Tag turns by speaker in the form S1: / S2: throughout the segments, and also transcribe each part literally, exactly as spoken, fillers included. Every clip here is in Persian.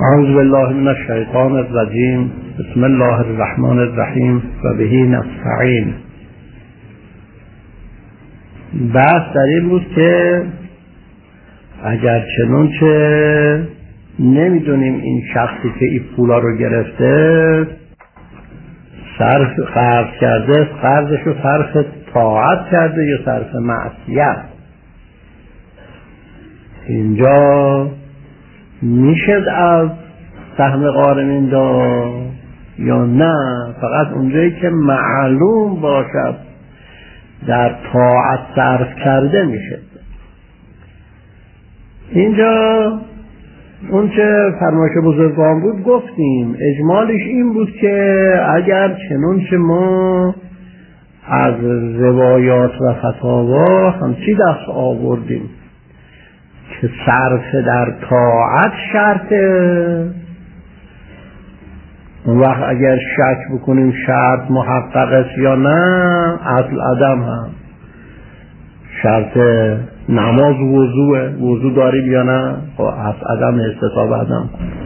S1: اعوذ بالله من الشیطان الرجیم. بسم الله الرحمن الرحیم و به نستعین. بحث در این بود که اگر چنانچه نمیدونیم این شخصی که این پولا رو گرفته صرف قرض کرده، قرضش رو صرف طاعت کرده یا صرف معصیت، اینجا میشد از سهم غارمین داد یا نه؟ فقط اونجایی که معلوم باشد در طاعت صرف کرده میشد. اینجا اون چه فرمایش بزرگان بود گفتیم، اجمالش این بود که اگر چنانچه ما از روایات و فتاوا همچی دست آوردیم که صرف در طاعت شرطه، اون وقت اگر شک بکنیم شرط محقق است یا نه، اصل عدم هم شرط نماز وضوه، وضو داریم یا نه، خب اصل عدم استطاب عدم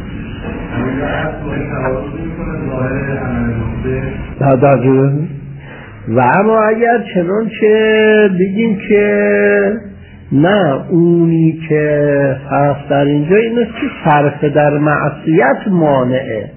S1: و اما اگر چنانچه بگیم که نه، اونی که هست در اینجا این است که صرف در معصیت مانعه،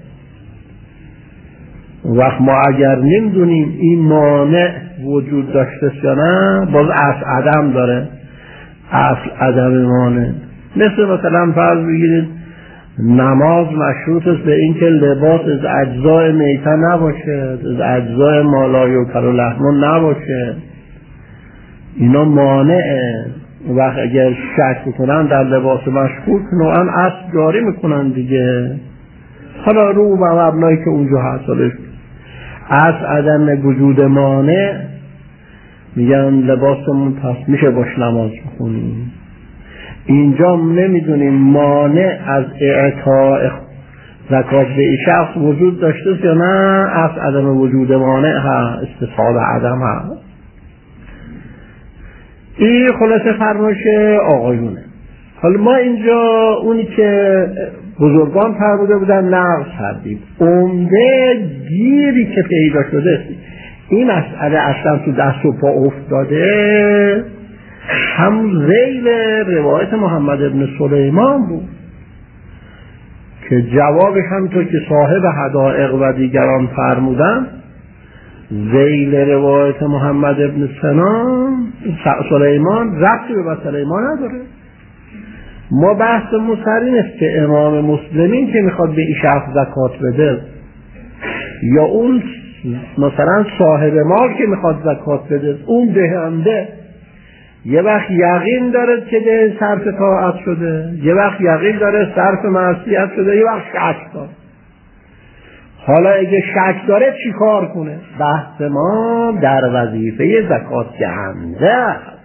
S1: وقت ما اگر نمیدونیم این مانع وجود داشته یا نه، باز اصل عدم داره، اصل عدم مانع. مثل مثلا فرض بگیرید نماز مشروط است به این که لباس از اجزای میته نباشه، از اجزای مالای و کر و لحمون نباشه، اینا مانعه. وقت اگر شک بکنن در لباس مشکوک نوعا اصل جاری میکنن دیگه، حالا رو و مبنایی که اونجا حاصلش اصل عدم وجود مانع، میگن لباسمون پس میشه باش نماز بخونیم. اینجا نمیدونیم مانع از اعطاء زکات به این شخص وجود داشته یا نه، اصل عدم وجود مانع هست، استصحاب عدم هست. این خلاصه فرمایش آقایونه. حالا ما اینجا اونی که بزرگان فرموده بودن نقض کردیم. عمده گیری که پیدا شده این مسئله اصلا تو دست و پا افتاده هم ذیل روایت محمد ابن سلیمان بود که جوابش همونطور که صاحب حدائق و دیگران فرمودن ذیل روایت محمد ابن سنان سلیمان ربطی به سلیمان نداره. ما بحث سر این است که امام مسلمین که میخواد به این شخص زکات بده یا اون مثلا صاحب مال که میخواد زکات بده، اون دهنده یه وقت یقین داره که ده صرف طاعت شده، یه وقت یقین داره صرف معصیت شده، یه وقت شک داره. حالا اگه شک داره چی کار کنه؟ بحث ما در وظیفه زکات دهنده است.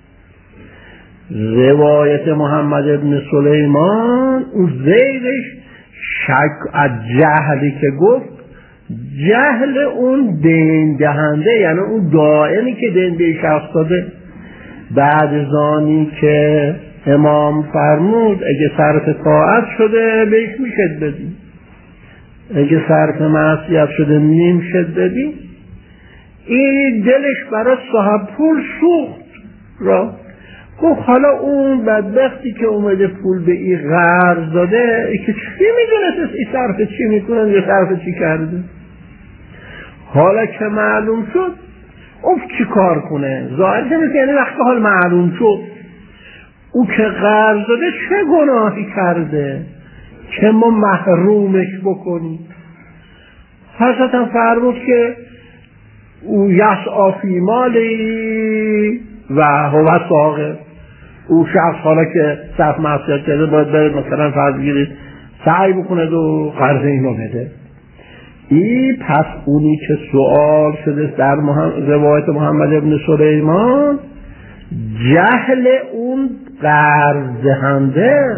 S1: روایت محمد ابن سلیمان اون زیرش شک از جهلی که گفت، جهل اون دین دهنده، یعنی اون دائمی که دین به شخص داده. بعد زانی که امام فرمود اگه صرف طاعت شده بهش میشد بدیم، اگه صرف معصیت شده نمیشد بدیم. این دلش برای صاحب پول سوخت را گفت حالا اون بدبختی که اومده پول به این قرض داده ای که چی میدونست این صرف چی میکنن یا صرف چی کرده، حالا که معلوم شد اون چی کار کنه؟ ظاهر کنه یعنی وقتی حال معلوم شد او که قرض داده چه گناهی کرده که ما محرومش بکنیم. حضرت فرمود که او یسعی فی مالی و هو صاغر، او شخص حالا که صرف معصیت کرده باید بره مثلا فرض بگیرید سعی بکنه و قرض اینو بده. این پس اونی که سوال شده در محمد روایت محمد ابن سلیمان جهل اون قرض دهنده،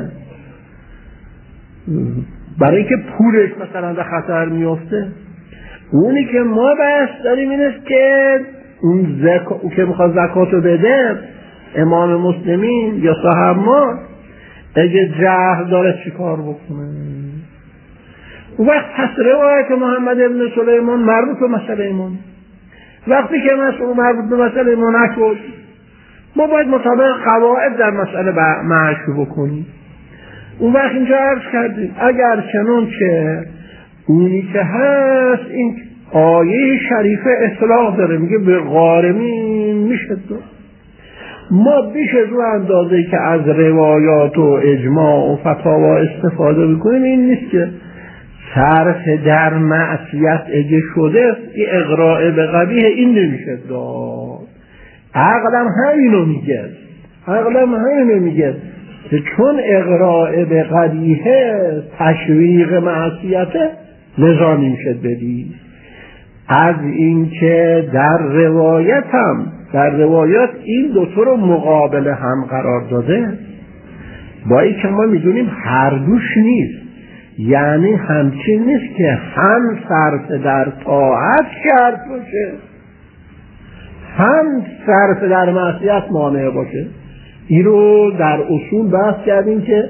S1: برای اینکه پولش مثلا در خطر میفته. اونی که ما بحث داریم این است که اون زکا... او که میخواد زکاتو بده امام مسلمین یا صاحب مال اگه جهل داره چی کار بکنه؟ اون وقت پس روایت محمد ابن سلیمان مربوط به مسئله ایمان. وقتی که مسئله مربوط به مسئله ایمان نشد، ما باید مطابق قواعد در مسئله معرفی بکنیم. اون وقت اینجا عرض کردیم اگر چنان که اونی که هست این آیه شریفه اصلاح داره، میگه به غارمین میشه دو. ما بیش از اون اندازه‌ای که از روایات و اجماع و فتاوا استفاده بکنیم این نیست که صرف در معصیت اگه شده این اغراء به قبیح این نمیشه داد. عقلم همینو میگه، عقلم همینو میگه که چون اغراء به قبیح تشویق معصیته لذا نمیشه بدی. از اینکه در روایت هم در روایات این دو تا رو مقابل هم قرار داده، با این که ما میدونیم هر دوش نیست، یعنی همچین نیست که هم صرف در طاعت شرط باشه هم صرف در معصیت مانع باشه. این رو در اصول بحث کردیم که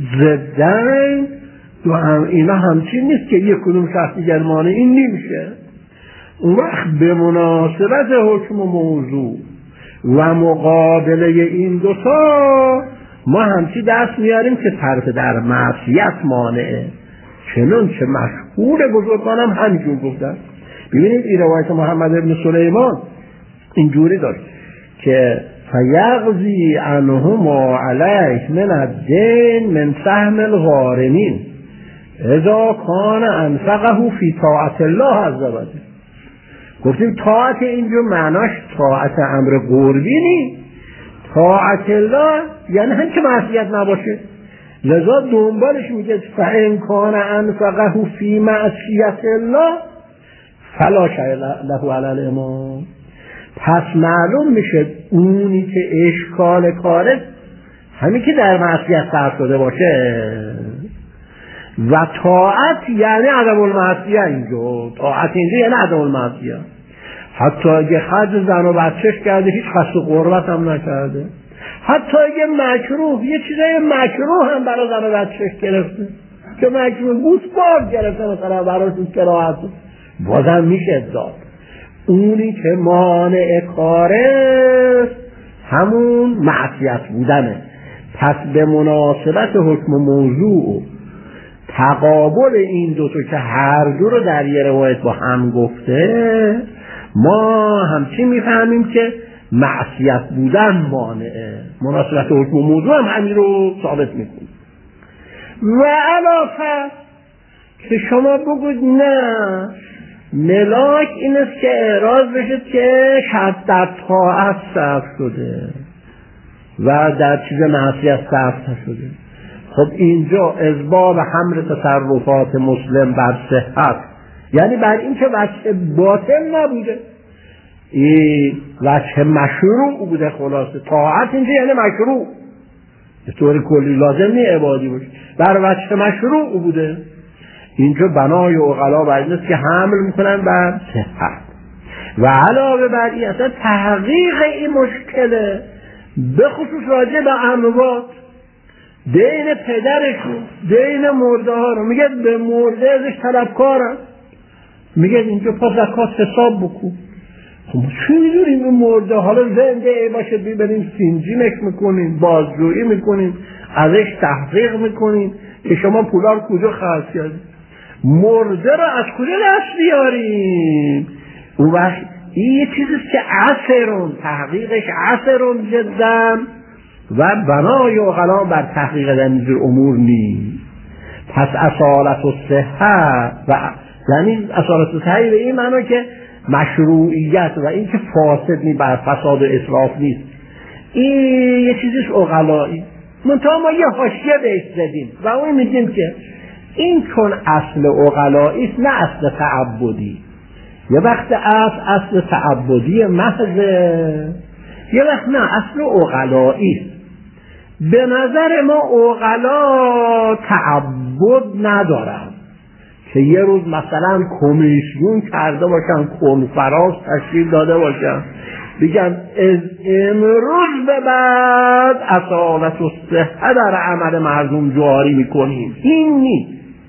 S1: ضدن دو هم اینا همچین نیست که یک کدوم شخص دیگر مانع این نمیشه. اون وقت به مناسبت حکم و موضوع و مقابله این دوتا ما همچی دست میاریم که صرف در معصیت مانعه، چنان که مشهور بزرگانم همینجور گفتن. ببینید این روایت محمد ابن سلیمان اینجوری داشت که فیغزی عنهما علیه من الدین من سهم الغارمین اذا کان انفقه فی طاعت الله عز وجل. گفتیم طاعت اینجا معناش طاعت امر قربی نی، طاعت الله یعنی هم که معصیت نباشه. لذا دنبالش میگه فإن کان انفقه فی معصیت الله فلا شیء له علی الامام. پس معلوم میشه اونی که اشکال کاره همین که در معصیت صرف شده باشه و طاعت یعنی عدم المعصیه. اینجا طاعت اینجا یعنی عدم المعصیه. حتی اگه خرج زن و بچهش کرده هیچ قصد قربت هم نکرده، حتی اگه مکروه یه چیزای مکروه هم برای زن و بچهش گرفته که مکروه بوسبار گرفته مثلا براشون کراهت، بازم میشه داد. اونی که مانع کاره همون معصیت بودنه. پس به مناسبت حکم موضوع تقابل این دوتا که هر دو رو در یه روایت با هم گفته، ما همچین میفهمیم که معصیت بودن مانعه. مناسبت حکم موضوع هم همین رو ثابت میکنه. و علاوه که شما بگوید نه ملاک این است که اعراض بشه که شرط در طاعت صرف شده و در چیز معصیت صرف نشده. خب اینجا اسباب حمل تصرفات مسلم بر صحت یعنی بر این که وجه باطل نبوده، این وجه مشروع بوده. خلاصه طاعت اینجا یعنی مشروع، به طور کلی لازم نی عبادی باشه، بر وجه مشروع بوده. اینجا بنای عقلا بر این است که حمل میکنن بر صحت. و علاوه بر این اصلا تحقیق این مشکله به خصوص راجع به اموات، دین پدرشون دین مرده ها رو میگه به مرده ازش طلبکارن، میگه اینجا پا زکات حساب بکن. خب چی میدونیم این مرده حالا زنده ای باشه بیبریم سینجیمش میکنیم، بازجویی میکنیم، ازش تحقیق میکنیم که شما پولا رو کجا خرج کردید، مرده رو از کجا دست بیاریم. اون وقت این یه چیزیست که عصرون تحقیقش عصرون جدا و بنای عقلا بر تحقیق در اینجور امور نیست. پس اصالت و صحت و یعنی اصالت و صحت به این معنی که مشروعیت و این که فاسد نی بر فساد و اسراف نیست، این یه چیزیش عقلایی. منتها ما یه حاشیه بهش زدیم و اون میگیم که این چون اصل عقلایی است نه اصل تعبدی. یه وقت اصل اصل تعبدی محضه، یه وقت نه اصل عقلایی است. به نظر ما عقلا تعبد ندارن که یه روز مثلا کمیسیون کرده باشن، کنفرانس تشکیل داده باشن بگن از امروز به بعد اصالت و صحت در عمل مردم جاری میکنیم. این نیست.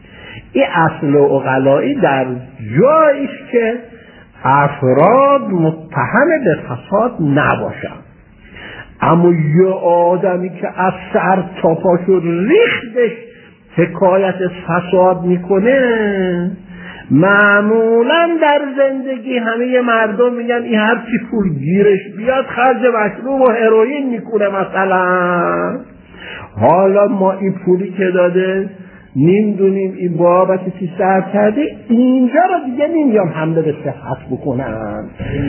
S1: این اصل عقلایی در جایی است که افراد متهم به فساد نباشند، اما یه آدمی که از سر تا پاشو ریختش حکایت فساد میکنه، معمولا در زندگی همه مردم میگن این هر چی پول گیرش بیاد خرج مشروب و هروئین میکنه مثلا. حالا ما این پولی که داده نمیدونیم این بابت چی سر کرده، اینجا رو دیگه نمیام حمله به صحت بکنن.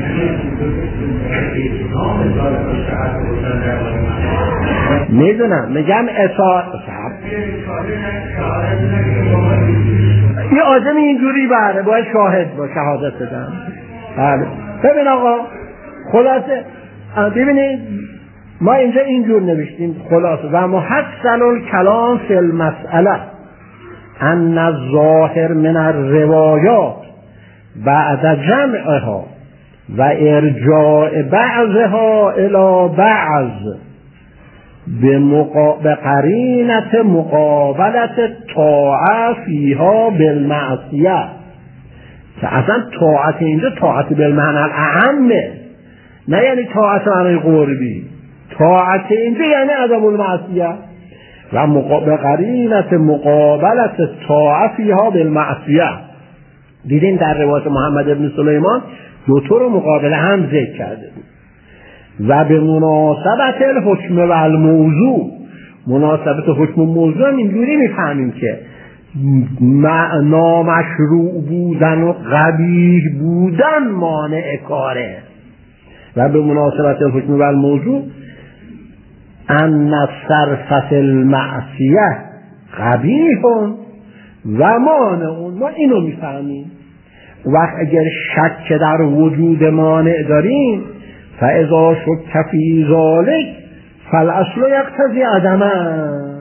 S1: میدونم میگم اطاعت یه آدم اینجوری بره باید شاهد با شهادت بدن. بله ببین آقا خلاصه ببینید ما اینجا اینجور نوشتیم خلاصه و محصل الکلام فی المسئله ان الظاهر من الروایات بعد جمعها و ارجاع بعضها الى بعض به قرینت مقابلت طاعه فیها بالمعصیه، که اصلا طاعت اینجا طاعت بالمعنی الاعمه، نه یعنی طاعت معنی قربی، طاعت اینجا یعنی عدم المعصیه و به قرینت مقابلت طاعه فیها بالمعصیه. دیدین در روایت محمد ابن سلیمان دو طور مقابله هم ذکر کرده بود. و به مناسبت الحکم و الموضوع، مناسبت حکم و موضوع هم اینجوری میفهمیم که نامشروع بودن و قبیح بودن مانع کاره. و به مناسبت الحکم و الموضوع ان صرف المعصیه قبیح و مانع، ما اینو میفهمیم. وقت اگر شک در وجود مانع داریم فاذا شک فی ذلک فالاصل یقتضی عدمه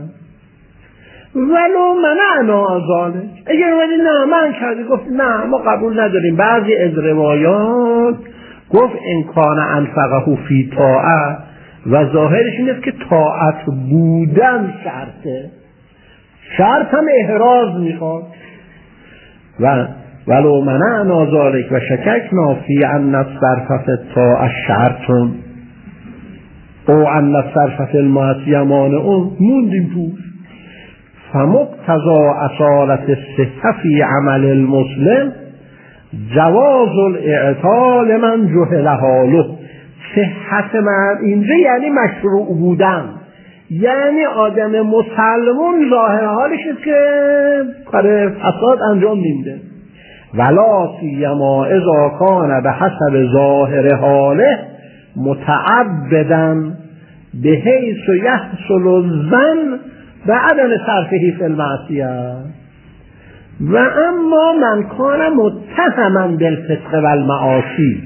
S1: ولو منعنا ذلک. اگر ولی نه من کردی گفت نه ما قبول نداریم. بعضی از روایات گفت ان کان انفقه فی طاعه و ظاهرش این است که طاعت بودن شرطه، شرط هم احراز میخواد. و ولو منعنا ذلک و شککنا فی ان الصرف فی الطاعه شرط او ان الصرف فی المعصیه مانع، موندیم توش. فمقتضی اصالت الصحه فی عمل المسلم جواز الاعطاء لمن جهل حاله. صحت من اینجا یعنی مشروع بودن، یعنی آدم مسلمون ظاهر حالش است که کار فساد انجام نمیده. ولا سیما اذا کان به حسب ظاهر حاله متعبدا بحیث یحصل الظن بعدم صرفه فی المعصیه. و اما من کان متهما بالفسق و المعاصی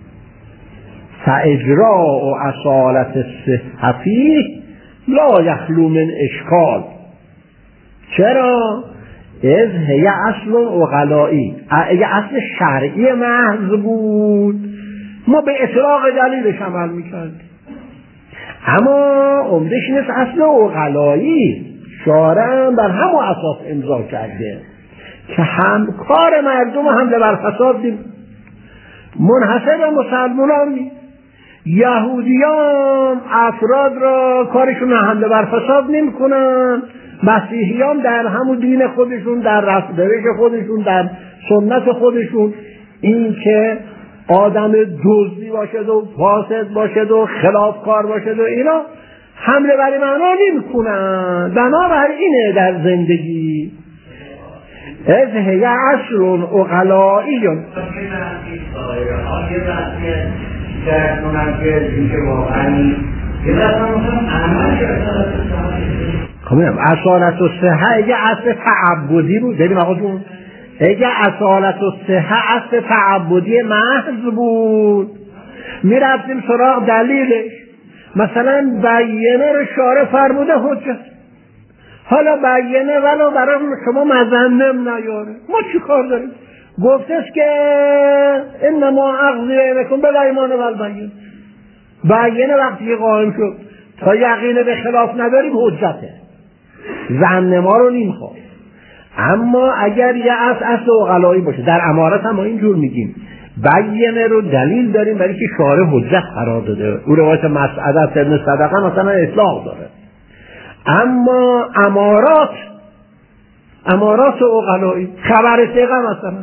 S1: فاجراء اصالت الصحه فیه لا یخلو من اشکال. چرا؟ از هی اصل عقلائی، اگه اصل شرعی محض بود ما به اطلاق دلیلش عمل میکردیم، اما عمدش نیست اصل عقلائی شارع بر همون اساس امضا کرده که هم کار مردم حمله بر فساد دیم منحصر به مسلمانان نیست. یهودیان افراد را کارشون حمله بر فساد نمی کنن، مسیحیان در همون دین خودشون، در رفتارش خودشون، در سنت خودشون، این که آدم دزدی باشد و فاسد باشد و خلافکار باشد و اینا حمله بر معنا نمی کنن. بنابراینه در زندگی از هی اصل عقلائی
S2: در منجر اینکه واقعا یه دفعه مثلا عمل شد
S1: خب میگم اصالت الصحه اگه اصل تعبدی بود، ببین آقا جون، اگه اصالت الصحه اصل تعبدی محض بود میرفتیم سراغ دلیلش. مثلا بیانه رو شارع فرموده حجت، حالا بیانه ولو برای شما مذنب نیاره، ما چی کار داریم؟ گفتش که انما اقضی بینکم بالایمان و البیین، بیانه وقتی قائم شد تا یقین به خلاف نداریم حجته، ظن ما رو نمیخواد. اما اگر یه اصل اصل عقلایی باشه، در امارات هم ما اینجور میگیم بیانه رو دلیل داریم برای که شارع حجت قرار داده. او روایت مسعده ابن صدقه مثلا اطلاق داره. اما امارات امارات عقلایی، خبر ثقه مثلا،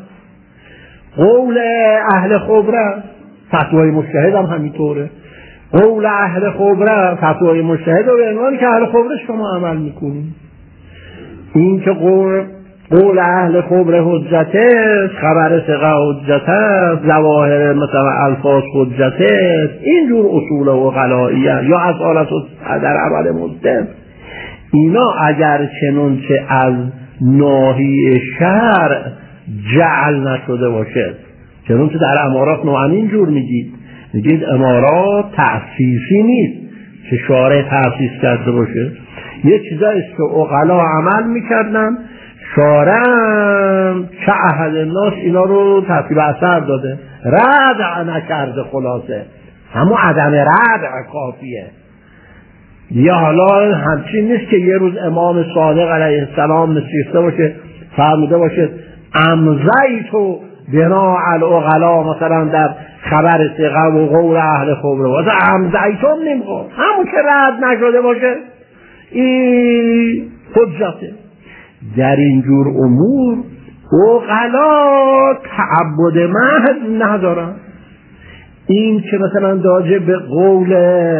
S1: قول اهل خبره، فتوای مجتهد هم همینطوره. قول اهل خبره، فتوای مجتهد رو به عنوان که اهل خبره شما عمل میکنید. این که قول قول اهل خبره حجت است، خبر ثقه حجت است، ظواهر مثلا الفاظ حجت است، اینجور اصول عقلایی یا اصالت در عمل مسلم، اینا اگر چنانچه از ناحیه شرع جعل نشده باشه، چنانچه در امارات نوعا اینجور میگید میگید امارات تأسیسی نیست که شارع تأسیس کرده باشه، یه چیزایی است که عقلا عمل میکردن، شارع چه احد الناس اینا رو تاثیر اثر داده، ردع نکرده. خلاصه همون عدم ردع کافیه. یا حالا همچین نیست که یه روز امام صادق علیه السلام نشسته باشه فرموده باشه امضیتو بنا العقلا مثلا در خبر ثقه و قول اهل خبره، واسه امضیتو نمیخواد، همون که رد نشده باشه این حجته. در اینجور امور عقلا تعبد محض ندارن. این که مثلا راجع به قول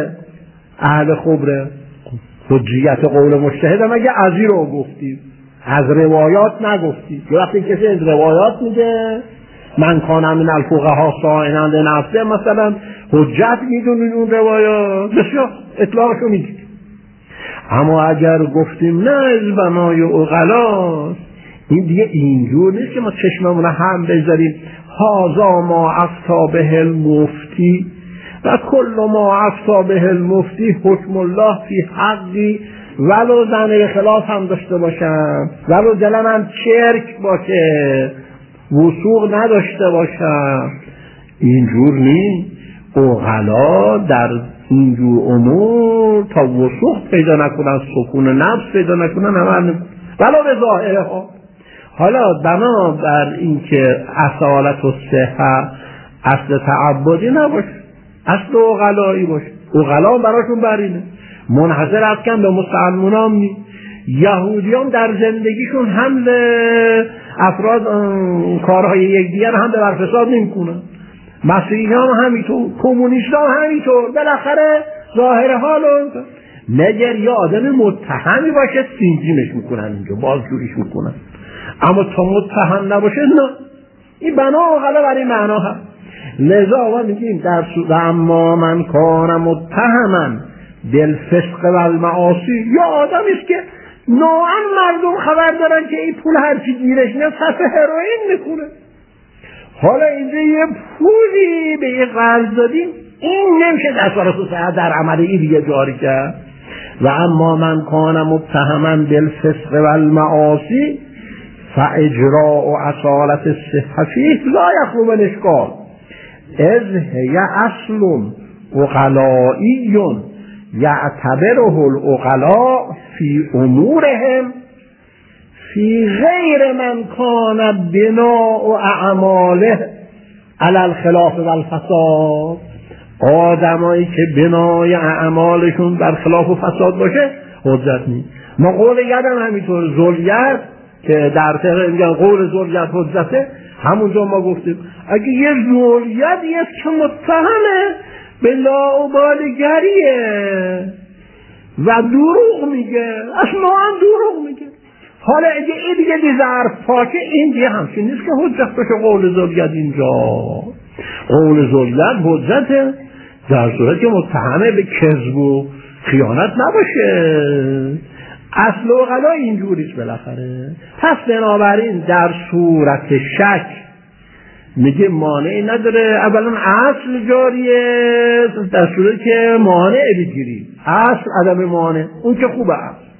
S1: اهل خبره حجیت قول مجتهد هم اگه از این رو گفتید، از روایات نگفتید. یه وقتی کسی از روایات میگه من کانم من الفقها صائنا لنفسه مثلا حجت میدونید اون روایات، بسیار اطلاقشو میگید. اما اگر گفتیم نه از بنای عقلاست، این دیگه اینجور نیست که ما چشممون هم بذاریم هازا ما افتا به المفتی و کل ما افتا به المفتی حکم الله فی حقی، ولو زن خلاف هم داشته باشم، ولو دلم هم چرک باشه، وثوق نداشته باشم، اینجور نیست. عقلا در اینجور امور تا وثوق پیدا نکنن، سکون نفس پیدا نکنن، عمل نکنن ولو به ظاهره ها. حالا بنا بر اینکه اصالت و صحه اصل تعبدی نباشه، اصل عقلایی باشه، عقلا براشون برینه. منحصر از کم به مسلمان هم نی. یهودی هم در زندگیشون حمل افراد کارهای یکدیگر هم به برفساد نمی کنن، مسیحی هم همینطور، کمونیست هم همینطور، بالاخره ظاهر حال مگر یا آدم متهمی باشه سینجیمش میکنن، اینجا بازجوییش میکنن. اما تا متهم نباشه نه، این بنا عقلا برای معنا هست. لذا ما میگیم در سوره اما من کان متهما بالفسق و المعاصی، یا آدمی است که نوعا مردم خبر دارن که این پول هرچی گیرش میاد صرف هروئین میکنه، حالا اینجا یه پولی به یه قرض دادیم، این نمیشه دستور صحت در عمل این دیگه جاری کرد. و اما من کان متهما بالفسق و المعاصی فاجراء و اصالت الصحه فیه لا یخلو من اشکال اذ هی اصل عقلایی یعتبره العقلاء فی امورهم فی غیر من کان بناء اعماله علی الخلاف و الفساد. آدمایی که بنای اعمالشون بر خلاف و فساد باشه حجت نیست. ما قول یدم همینطور، ذوالید که در فقه میگن قول ذوالید حجته، همونجا ما گفتیم اگه یه ذوالید است که متهمه به لاابالیگریه و دروغ میگه، اصلا هم دروغ میگه، حالا اگه این دیگه ظرف پاکه، این دیگه همچین نیست که حجت بشه قول ذوالید. اینجا قول ذوالید حجته در صورت که متهمه به کذب و خیانت نباشه. اصل عقلا اینجوریست بالاخره. پس بنابراین در صورت شک میگه مانعی نداره، اولا اصل جاریه، در صورت که مانع بگیری اصل عدم مانع، اون که خوبه.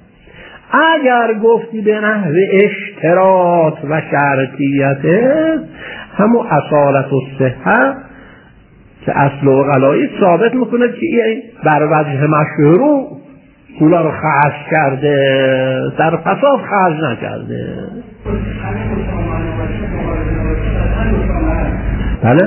S1: اگر گفتی به نحو اشتراط و شرطیت، همون اصالت و صحه که اصل عقلایی ثابت میکنه که این بر وجه مشروع پولا رو خرج کرده، در فساد خرج نکرده. بله؟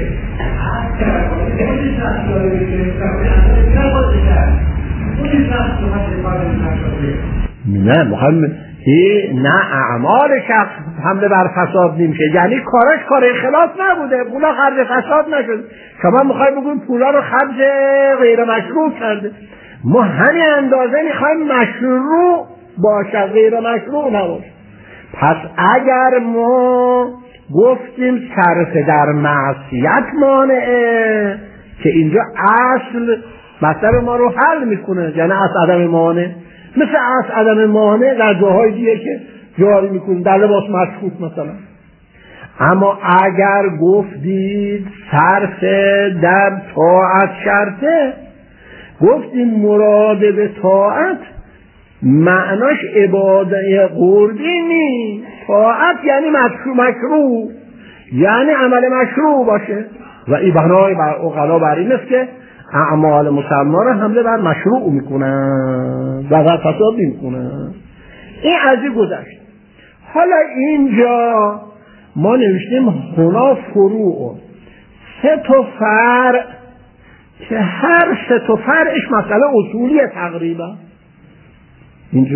S1: نه مهم نه اعمال شخص حمله بر فساد نمیشه، یعنی کارش کار خلاف نبوده، پولا خرج فساد نشد. شما میخواید بگوین پولا رو خرج غیر مشروع کرده. ما همین اندازه میخوایم مشروع باشه، غیر مشروع نباشه. پس اگر ما گفتیم صرف در معصیت مانعه که اینجا اصل مطلب ما رو حل میکنه، یعنی اصل عدم مانع، مثل اصل عدم مانع در جاهای دیگه که جاری میکنه، در لباس مشکوک مثلا. اما اگر گفتید صرف در طاعت شرطه، گفتیم مراد به طاعت معناش عبادت قربی نیست، طاعت یعنی مشروع مشروع یعنی عمل مشروع باشه. و این بنای بر عقلا بر این است که اعمال مسلمان را حمله بر مشروع میکنن و بر فساد میکنن. این از این گذشت. حالا اینجا ما نوشتیم هنا فروع، سه تا فرع که هر سه تا فرعش مسئله اصولیه تقریبا. اینجا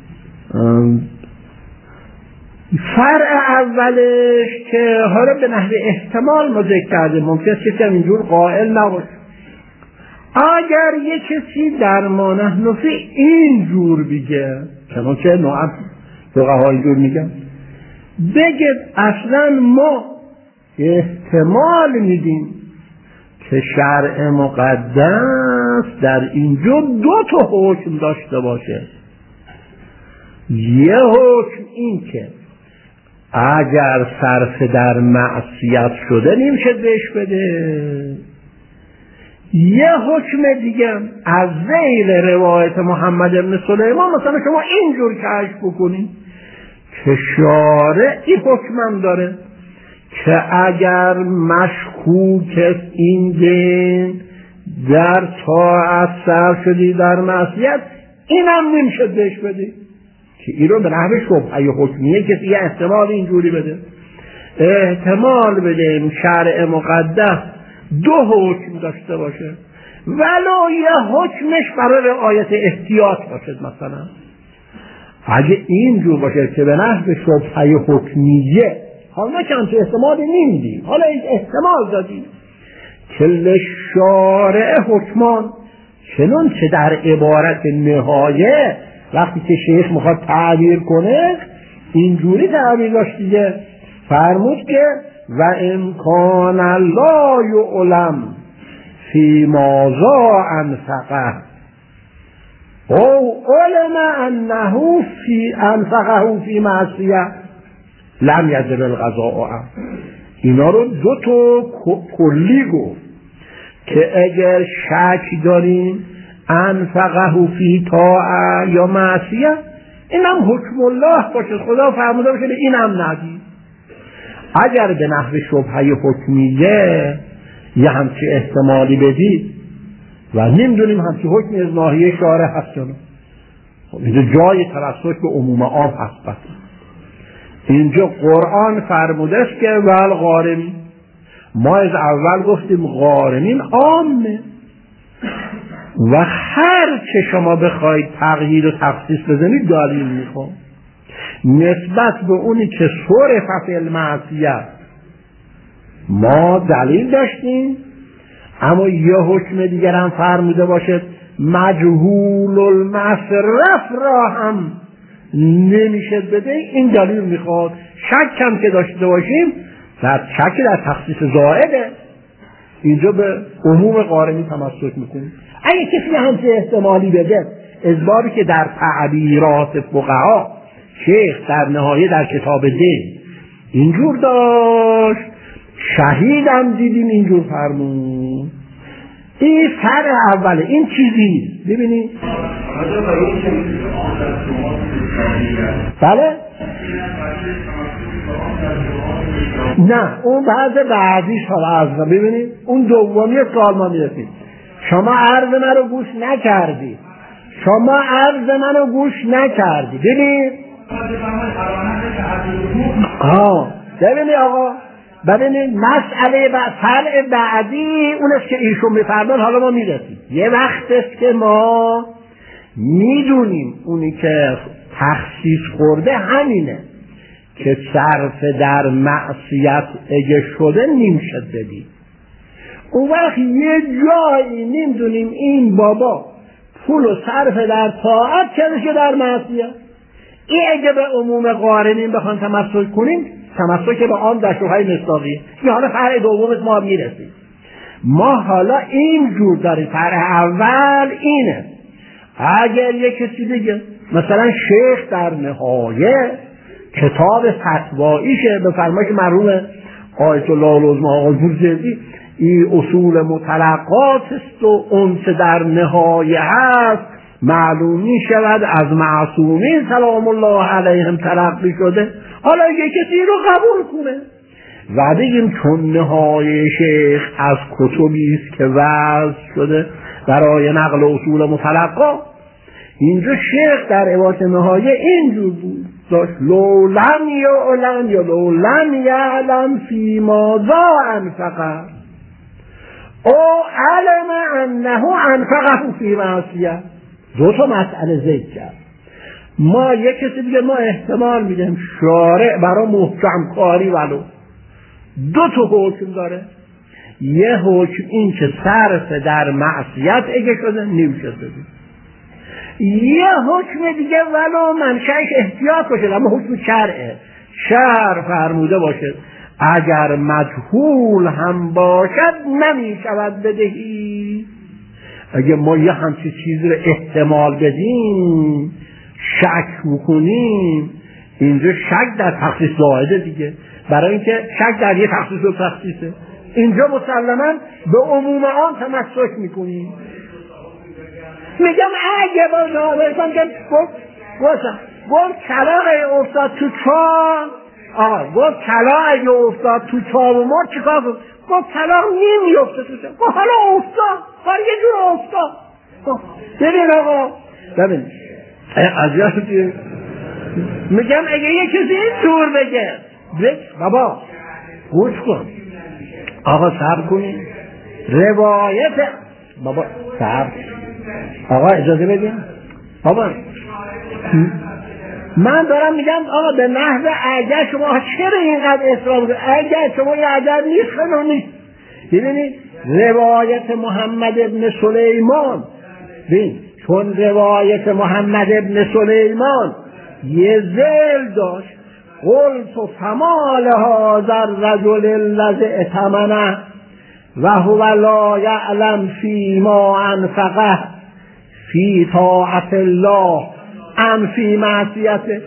S1: فرع اولش که حالا به نحو احتمال ما ذکر کردیم، ممکن است کسی هم اینجور قائل نباشه. اگر یک کسی در ما نحن فی اینجور بگه، چنانچه نوعا فقها اینجور میگن، بگه اصلا ما احتمال میدیم که شرع مقدس در اینجا دو تا حکم داشته باشه. یه حکم این که اگر صرف در معصیت شده نمیشه بهش بده. یه حکم دیگه از ذیل روایت محمد بن سلیمان مثلا شما اینجور کشف بکنید که شارع این حکمم داره که اگر مشکوک است این دین در طاعت صرف شدی در معصیت، اینم نمیشه بهش بده. که این رو به نحو شبهه حکمیه کسی یه احتمال اینجوری بده، احتمال بده شرع مقدس دو حکم داشته باشه، ولو یه حکمش برای رعایت احتیاط باشه. مثلا اگه اینجور باشه که به نحو شبهه حکمیه، حالا که همچه احتمال نمیدیم، حالا این احتمال دادیم که لشارع حکمان، چنون که در عبارت نهایه وقتی که شیخ میخواد تعبیر کنه اینجوری تعبیر داشت دیگه، فرمود که و امکان لا یعلم فی ماذا انفقه او علم انه فی انفقه فی معصیه لم یجب القضاء. اینا رو دو تا کلی گفت که اگر شک داریم انفقه فی طاعه یا معصیه، اینم حکم الله باشه، خدا فرموده باشه اینم ندید. اگر به نحو شبهه حکمیه یه همچی احتمالی بدید و نمیدونیم همچی حکمی از ناحیه شارع هست یا نه، اینجا جای ترسک به عموم عام هست. بس اینجا قرآن فرموده است که ول غارمین، ما از اول گفتیم غارمین عامه و هر که شما بخواید تقیید و تخصیص بزنید دلیل میخوام. نسبت به اونی که صرف فی المعصیه ما دلیل داشتیم، اما یه حکم دیگر هم فرموده باشه مجهول المصرف را هم نمیشه بده، این دلیل میخواد. شک هم که داشته باشیم در شک در تخصیص زائده، اینجا به عموم قارنی تمسک میکنیم. اگه کسی همچه احتمالی بده، اثباتی که در تعبیرات فقها شیخ در نهایه در کتاب دین اینجور داشت، شهیدم دیدیم اینجور فرمون. این سر اوله، این چیزی ببینید. بله؟ نه اون بعض بعضیش حالا از ببینید اون دومی سوال ما میرسید. شما عرض من رو گوش نکردید، شما عرض منو گوش نکردی. ببین آه ببینی آقا، ببینید مسئله و فرع بعدی اون است که ایشون میفرمان، حالا ما میرسیم. یه وقت است که ما میدونیم اونی که تخصیص خورده همینه که صرف در معصیت اگه شده نمیشه بدی. اون وقت یه جایی نمیدونیم این بابا پول و صرف در طاعت کرده در معصیت. این اگه به عموم قارنین بخوان تمسک کنیم، تمسک به آن در شبهه مصداقیه. این حالا فرع دومت ما میرسیم. ما حالا این جور داریم. فرع اول اینه اگر یک کسی دیگه مثلا شیخ در نهایه کتاب فتواییشه به فرمایش مرحوم آیت الله العظمی آقا بورجردی این اصول متلقات است و اونچه در نهایه هست معلوم می شود از معصومین سلام الله علیهم تلقی شده. حالا یک کسی رو قبول کنه و بگیم چون نهایه شیخ از کتبی است که وضع شده برای نقل اصول متلقا، اینجا شیخ در عبارت نهایه اینجور بود داشت لولم یعلم یا لولم یعلم فی ماذا انفقه او علم انه انفقه فی معصیه. دو تا مسئله ذکر کرد. ما یک کسی دیگه ما احتمال میدیم شارع برای محکم کاری ولو دو تا حکم داره. یه حکم این که صرف در معصیت اگه شده نمیشه بدید. یه حکم دیگه ولو منشأش احتیاط باشه اما حکم شرعه، شرع فرموده باشه اگر مجهول هم باشد نمی شود بدهی. اگه ما یه همچی چیزی رو احتمال بدیم شک میکنیم، اینجا شک در تخصیص زائده دیگه، برای اینکه شک در یه تخصیص و تخصیصه. اینجا مسلماً به عموم آن تمسک میکنیم. میگم اگه با نابرسان که گفت گفتم گفت کلاغ افتاد تو چاه، آقا گفت کلاغ اگه افتاد تو چاه و مرد چیکار کنم؟ گفت کلاغ نمیفته تو چاه. گفت حالا افتاد، حالا یه جور افتاد. ببین آقا ببین عجیبه. میگم اگه یه کسی این طور بگه بگه بابا گوش کن آقا صبر کنی روایت بابا صبر آقا اجازه بدین بابا من دارم میگم آقا به نحو اگر شما چرا اینقدر اصرار میکنید؟ اگر شما یه اگر نیست خدا نیست. ببینید روایت محمد ابن سلیمان، ببین چون روایت محمد ابن سلیمان یه ذیل داشت قلت فما لهذا الرجل الذی ائتمنه و هو لا یعلم فی ما انفقه فی طاعت الله ام فی معصیته.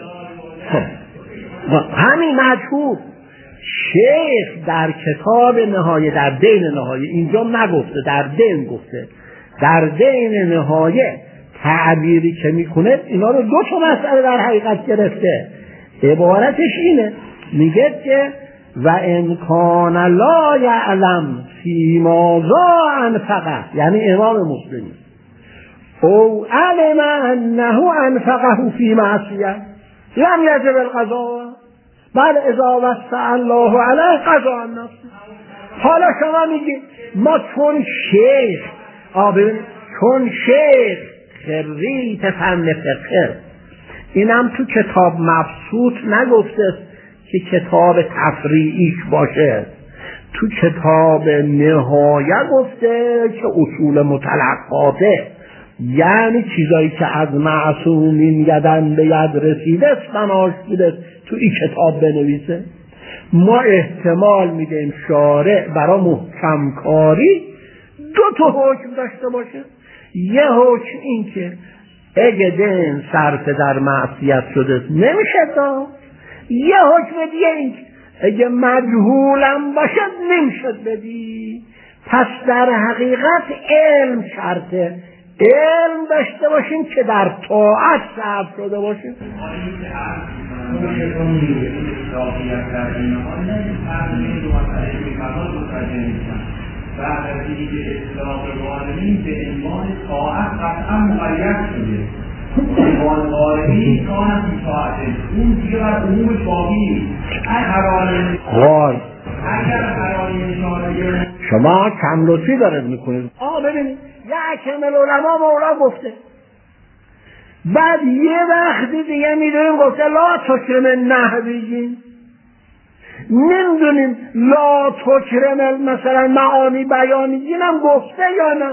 S1: همین مجهول شیخ در کتاب نهایه در دین نهایه اینجا نگفته، در دین گفته. در دین نهایه تعبیری که میکنه اینا رو دو تا مسئله در حقیقت گرفته. عبارتش اینه میگه که و ان کان لا یعلم فی ماذا انفقه، یعنی امام مسلم او علم انه انفقه فی معصیه لم یجب القضاء بل اذا وسع الله علیه قضاء النفس. حالا شما میگید ما چون شیخ آبین چون شیخ خریت فن فقه اینم تو کتاب مبسوط نگفته که کتاب تفریعیش باشه، تو کتاب نهایه گفته که اصول متلقاته، یعنی چیزایی که از معصومین یدن به ید رسیده است بناش بوده تو این کتاب بنویسه. ما احتمال میدیم شارع برای محکم کاری دو تا حکم داشته باشه. یه حکم این که اگه دین صرف در معصیت شده نمیشه دا. یه حکم دیگه این که اگه مجهولم باشد نمیشد بدی. پس در حقیقت علم شرطه، علم داشته باشیم که در طاعت صرف شده باشیم.
S2: بعد از اینکه اطلاق غارمین به عنوان طاعت قطعا مقید شده. عنوان غارمین کانت این طاعته اون دیگه بر عموم باقی
S1: غار
S2: اگر حرالی نشانه
S1: شما کم لطفی دارد میکنید. آه ببینید یه حکم العلماء مولا گفته، بعد یه وقتی دیگه میدونیم گفته لا تکرم نحویین، نمیدونیم لا تکرم مثلا معانی بیانیین هم گفته یا نه.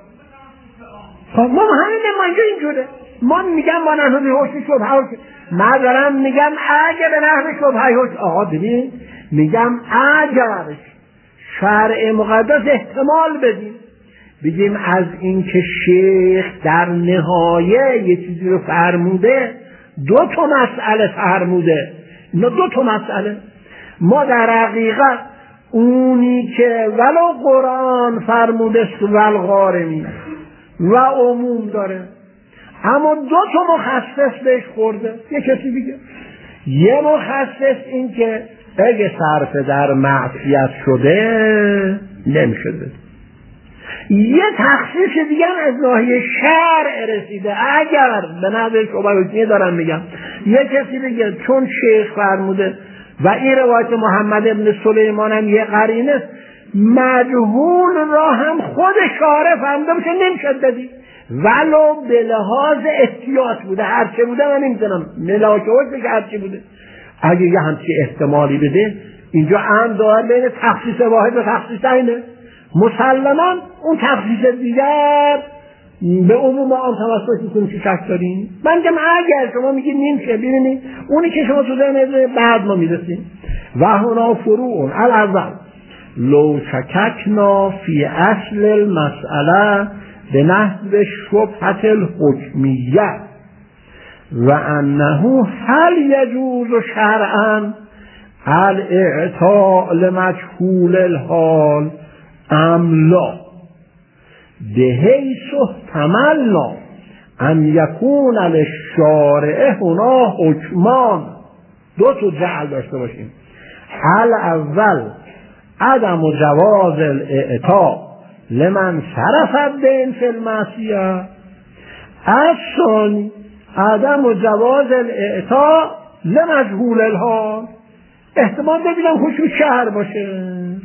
S1: خب ما همین ما اینجا اینجوره، ما میگم ما نحو بیهوشی شبه هوشی، من دارم میگم اگه به نحو شبه هوشی. آقا ببین میگم اگر شرع مقدس احتمال بدیم، بگیم از این که شیخ در نهایه یه چیزی رو فرموده، دو تا مسئله فرموده، نه دو تا مسئله. ما در حقیقت اونی که ولو قرآن فرموده است ول غارمین و عموم داره، اما دو تا مخصص بهش خورده. یه کسی دیگه یه مخصص این که اگه صرف در معصیت شده نمیشه بده، یه تخصیص دیگه از ناحیه شرع رسیده. اگر به نظر شبهه‌ای دارم میگم یه کسی دیگه چون شیخ فرموده و این روایت محمد ابن سلیمان هم یه قرینه، مجهول را هم خود شارع فرموده بشه نمیشه دادی، ولو به لحاظ احتیاط بوده، هرچه بوده من نمیدونم ملاکوش بشه هرچی بوده. اگه یه همچی احتمالی بده اینجا هم داره بین تخصیص واحد و تخصیص اینه، مسلمان اون تخصیص دیگر به عموم ما هم توسط میکنیم که شک داریم. من میگم اگر شما میگید نمیشه، ببینید اونی که شما تو ذهن بعد ما میرسیم و هنا فروع الاول لو شککنا فی اصل المسئله به نحو شبهة الحکمیه و انه هل یجوز شرعا الاعطاء لمجهول الحال ام لا بحیث احتملنا ان یکون للشارع هنا حکمان. دو تا جعل داشته باشیم، حل اول عدم جواز الاعطاء لمن صرف الدین فی المعصیه، الثانی عدم جواز الاعطاء لمجهول الحال. احتمال ببینم حکم شهر باشه.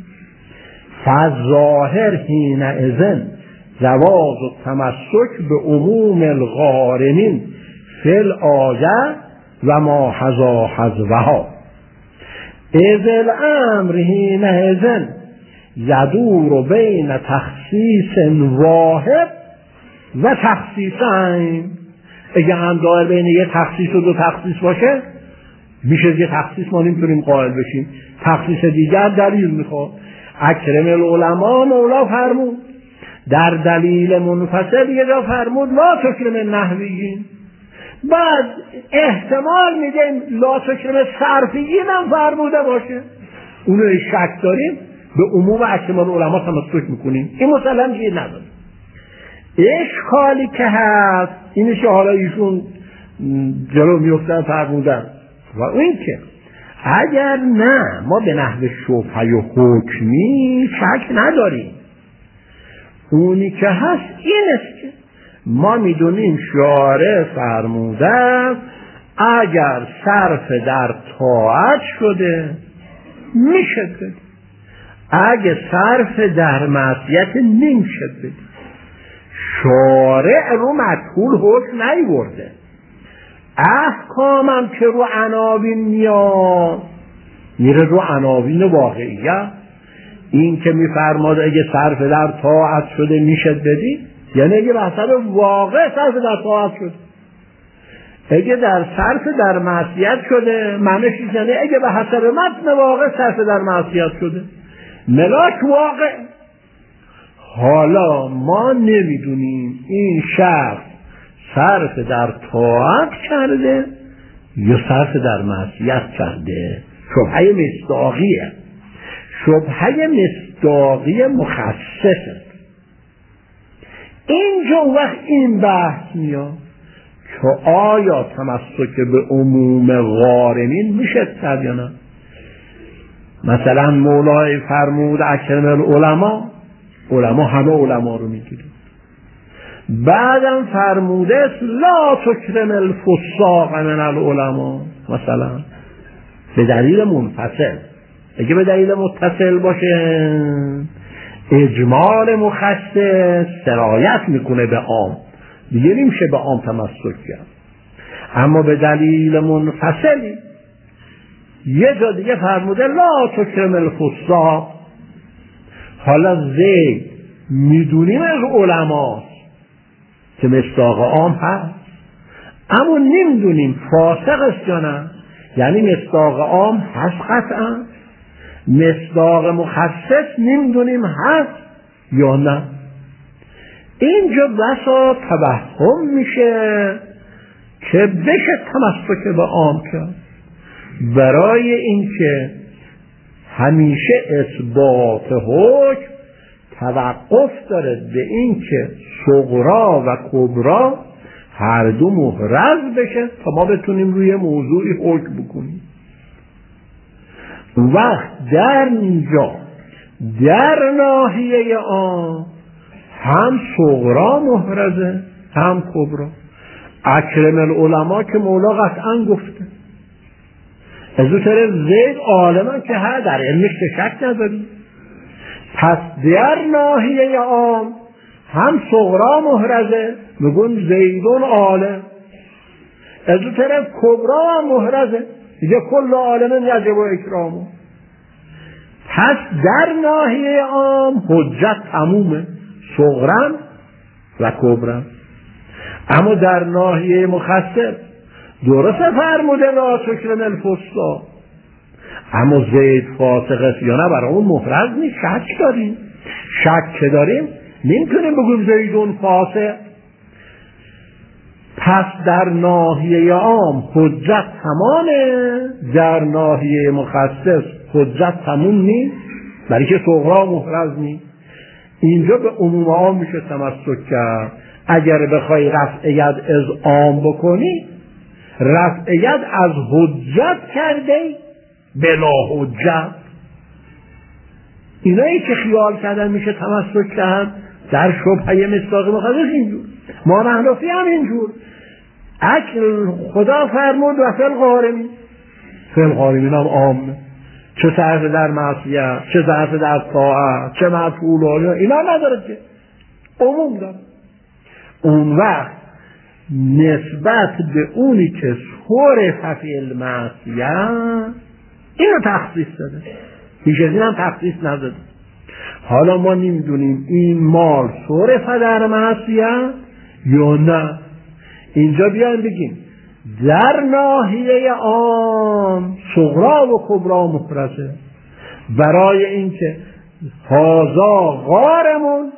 S1: فالظاهر حینئذ جواز التمسک به عموم الغارمین فی الآیه و ما حذا حذوها، اذ الامر حینئذ یدور بین تخصیص واحد و تخصیصین. اگه هم دایر بین یه تخصیص و دو تخصیص باشه میشه یه تخصیص ما نمیتونیم قائل بشیم، تخصیص دیگر دلیل میخواد. اکرم العلماء مولا فرمود در دلیل منفصل یه جا فرمود لا تکرم نحویین، بعد احتمال میدیم لا تکرم صرفیین هم فرموده باشه، اونو شک داریم به عموم اکرم العلماء تمسک میکنیم. این مثلا چیه نداره. اشکالی که هست اینه که حالا ایشون جلو میفتن فرمودن و این که اگر نه ما به نحو شبهه و حکمی شک نداریم، اونی که هست این است که ما میدونیم شارع فرموده اگر صرف در طاعت شده میشه بدی، اگه صرف در معصیت نمیشه بدی. شارع رو مجهول حکم نیورده، احکامم که رو عناوین میاد میره رو عناوین واقعیه. این که میفرماد اگه صرف در طاعت شده میشه بدی، یعنی اگه به حسب واقع صرف در طاعت شده. اگه در صرف در معصیت شده معنیش یعنی اگه به حسب متن واقع صرف در معصیت شده ملاک واقع. حالا ما نمیدونیم این شخص صرف در طاعت کرده یا صرف در معصیت کرده. شبهه مصداقیه، شبهه مصداقی مخصصه. اینجا وقت این بحث میاد که آیا تمسک به عموم غارمین میشه کرد یا نه. مثلا مولای فرمود اکرم العلماء علما همه علما رو میگیره. بعدم فرموده است لا تکرم الفساق من العلماء، مثلا به دلیل منفصل. اگه به دلیل متصل باشه اجمال مخصص سرایت میکنه به عام، دیگه نمیشه به عام تمسک کرد. اما به دلیل منفصلی یه جا دیگه فرموده لا تکرم الفساق. حالا زید میدونیم از علماست که مصداق عام هست، اما نمیدونیم فاسق است یا نه. یعنی مصداق عام هست قطعا، مصداق مخصص نمیدونیم هست یا نه. اینجا بسا توهم میشه که بشه تمسک به عام کرد. برای اینکه همیشه اثبات حکم توقف داره به اینکه صغرا و کبرا هر دو محرز بشه تا ما بتونیم روی موضوعی حکم بکنیم. وقت در اینجا در ناحیه آن هم صغرا محرزه هم کبرا. اکرم العلماء که مولا قطعا گفته، از اون طرف زید عالمان که هر در علمش شک نداریم. پس در ناحیه عام هم صغرا محرزه، میگون زیدون عالم، از اون طرف کبرا هم محرزه، دیگه کل عالم یجب و اکرامه. پس در ناحیه عام حجت تمومه، صغرا و کبرا. اما در ناحیه مخصص درسته فرموده لا تکرم الفساق، اما زید فاسق است یا نه برای اون محرز نیست. شک داریم، شک که داریم نمیتونیم بگیم زیدون فاسق. پس در ناحیه عام حجت تمامه، در ناحیه مخصص حجت تموم نیست، برای که صغرا محرز نیست. اینجا به عموم عام میشه تمسک کرد. اگر بخوای رفع ید از عام بکنی، رفع ید از حجت کرده بلا حجت. اینایی که خیال کردن میشه تمسک کرد در شبهه مصداق مخصص اینجور. ما نحنفی هم اینجور. اکل خدا فرمود و فی الغارمین، فی الغارمین هم عامه، چه صرف در معصیت، چه صرف در طاعت، چه مفعول، اینا نداره که عموم داره. اون وقت نسبت به اونی که صرف فی المعصیت اینو تخصیص داده، هیچ از این هم تخصیص نداده. حالا ما نمیدونیم این مال صرف در معصیت یا نه. اینجا بیایم بگیم در ناحیه عام صغرا و کبرا محرزه، برای اینکه هازا غارمون،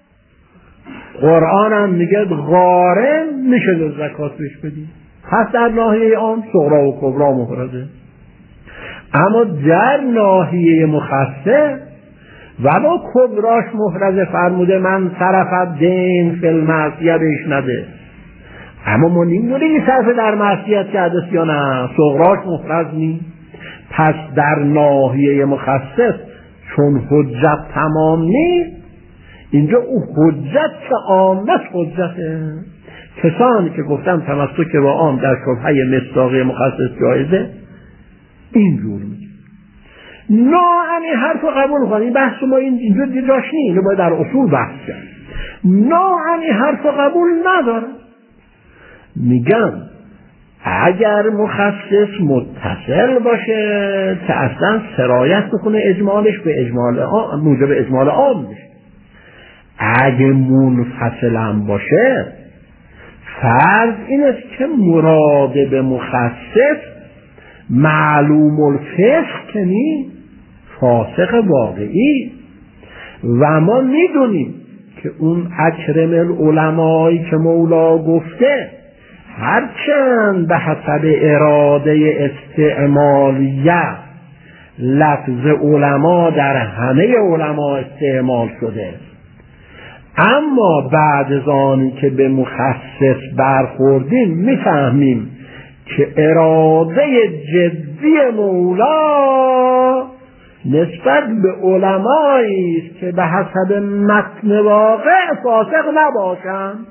S1: قرآن هم میگه غارم میشه به زکات بهش بدیم. پس در ناحیه عام صغرا و کبرا محرزه. اما در ناحیه مخصص ولو کبراش محرزه، فرموده من صرف دین فی المعصیه بهش نده، اما ما نمیدونیم این صرف در معصیت کرده یا نه، صغراش محرز نیست. پس در ناحیه مخصص چون حجت تمام نیست، اینجا او حجت که عامت حجته. کسانی که گفتم تمسک با عام در شبهه مصداقی مخصص جایزه اینجور میگه. نه همین حرف رو قبول کنید، بحث ما اینجور دیگه جاش نیست، اینو باید در اصول بحث کرد. نه همین حرف رو قبول نداره. میگم اگر مخصص متصل باشه که اصلا سرایت بکنه اجمالش به اجمال عام، موجب اجمال عام میشه. اگه منفصل هم باشه فرض این است که مراد به مخصص معلوم الفسق که نیست، فاسق واقعی. و ما میدونیم که اون اکرم العلمایی که مولا گفته هرچند به حسب اراده استعمالیه لفظ علما در همه علما استعمال شده، اما بعد از آنی که به مخصص برخوردیم میفهمیم که اراده جدی مولا نسبت به علمایی است که به حسب متن واقع فاسق نباشند.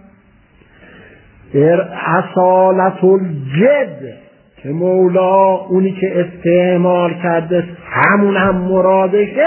S1: اصالت الجد که مولا اونی که استعمال کرده همون هم مرادشه،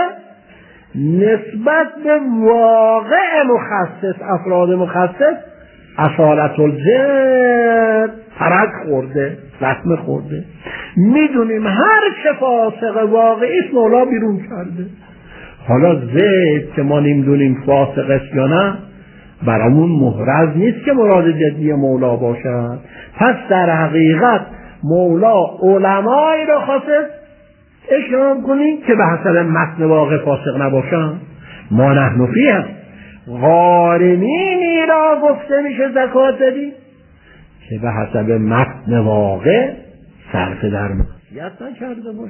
S1: نسبت به واقع مخصص، افراد مخصص اصالت الجد پرد خورده، لطمه خورده. میدونیم هر چه فاسق واقعی است مولا بیرون کرده. حالا زید که ما نمیدونیم فاسق است یا نه، برامون محرز نیست که مراد جدی مولا باشد. پس در حقیقت مولا علمایی را خواست اشرام کنیم که به حسب متن واقع فاسق نباشن. ما نحن فیه غارمینی را گفته میشه زکات دادی که به حسب متن واقع صرف در معصیت نکرده باشه.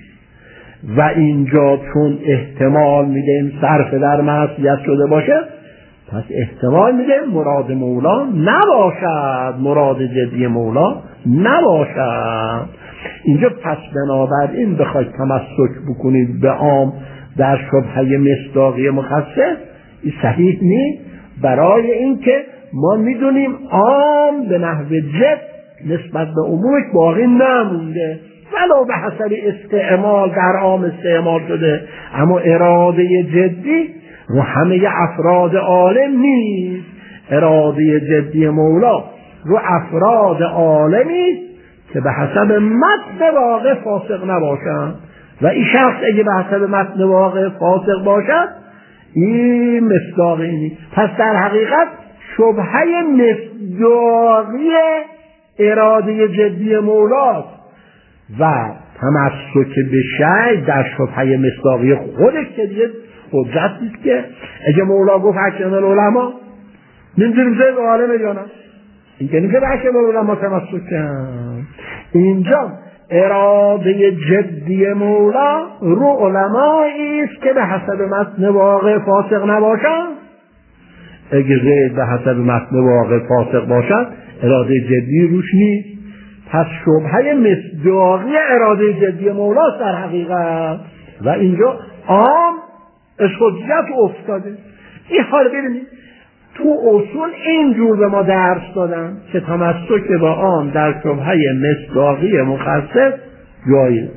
S1: و اینجا چون احتمال میدیم صرف در معصیت شده باشه، پس احتمال میده مراد مولا نباشد، مراد جدی مولا نباشد. اینجا پس بنابراین بخواید تمسک بکنید به عام در شبهه مصداقی مخصص، این صحیح نیست، برای اینکه ما میدونیم عام به نحو جد نسبت به عمومش باقی نمونده، ولو به حسب استعمال در عام استعمال شده، اما اراده جدی رو همه افراد عالم نیست. اراده جدی مولا رو افراد عالمی است که به حسب متن واقع فاسق نباشند. و این شخص اگه به حسب متن واقع فاسق باشد، این مصداقی نیست. پس در حقیقت شبهه مصداقی اراده جدی مولاست و تمسک به شیء در شبهه مصداقی خودش که دیگه حجت نیست. که اگه مولا گفت اکرم العلماء، نمیدونیم زید عالم یا نه، این که نمیشه به اکرم العلماء تمسک کنم. اینجا اراده جدی مولا رو علمایی است که به حسب متن واقع فاسق نباشند. اگه زید به حسب متن واقع فاسق باشد، اراده جدی روش نیست. پس شبهه مصداقی اراده جدی مولاست در حقیقت. و اینجا عام از حجت افتاده. این حال ببینید تو اصول اینجور به ما درس دادن که تمسک با عام در شبهه مصداقی مخصص جایز.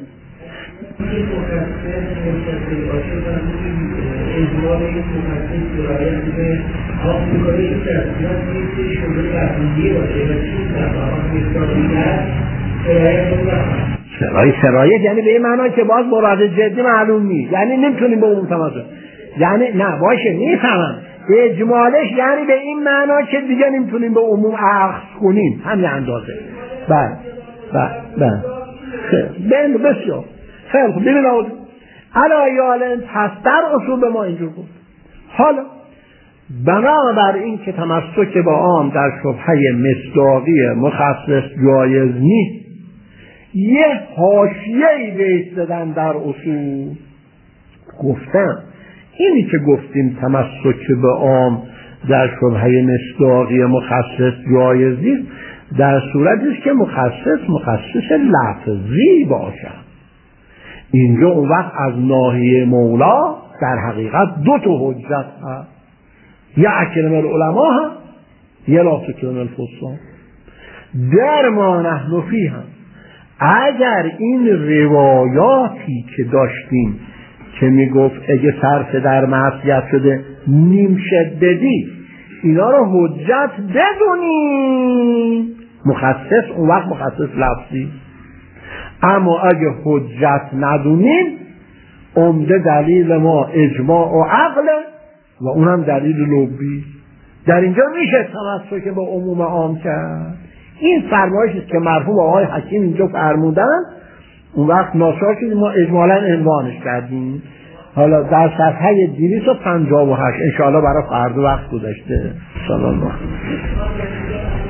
S1: سرای سرایت یعنی به این معنی که باز مراد جدی معلوم نیست، یعنی نمیتونیم به اون تمسک، یعنی نه باشه میفهمم اجمالش یعنی به این معنا که دیگه نمیتونیم به عموم اخذ کنیم، همین اندازه. بله بله بله خیلی بسیار خیلی خوب. ببین آقا علایالن پس در اصول به ما اینجور بود. حالا بنابر این که تمسک با عام در شبهه مصداقی مخصص جایز نیست، یه حاشیه‌ای بهش دادن در اصول، گفتم اینی که گفتیم تمسک به عام در شبهه مصداقی مخصص جایز نیست در صورتی است که مخصص مخصص لفظی باشد. اینجا اون وقت از ناحیه مولا در حقیقت دو تا حجت هست، یا اکرم العلماء هم یا لا تکرم الفساق. در ما نحن فیه هم اگر این روایاتی که داشتیم که میگفت اگه صرف در معصیت شده نیم شددی، اینا رو حجت بدونیم، مخصص اون وقت مخصص لفظی. اما اگه حجت ندونیم، عمده دلیل ما اجماع و عقل و اونم دلیل لبی. در اینجا میشه تمسک با عموم عام کرد. این فرمایشی است که مرحوم آقای حکیم اینجا فرمودن، اون وقت ناچار که ما اجمالاً عنوانش کردیم. حالا در صفحه دویست و پنجاه و هشت انشاءالله برای فردا وقت گذاشته. سلام.